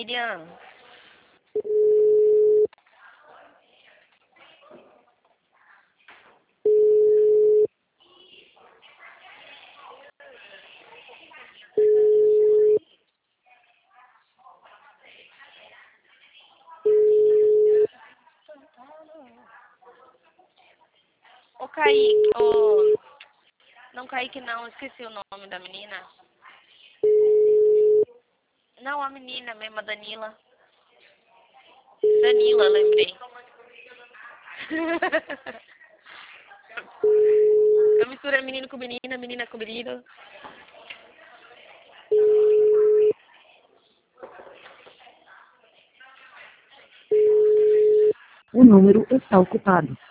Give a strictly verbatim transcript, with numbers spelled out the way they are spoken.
Miriam. Ô, Kaique, ô... Não, Kaique não, esqueci o nome da menina. Não, a menina mesmo, a Danila. Danila, lembrei. Eu misturei menino com menina, menina com menino. O número está ocupado.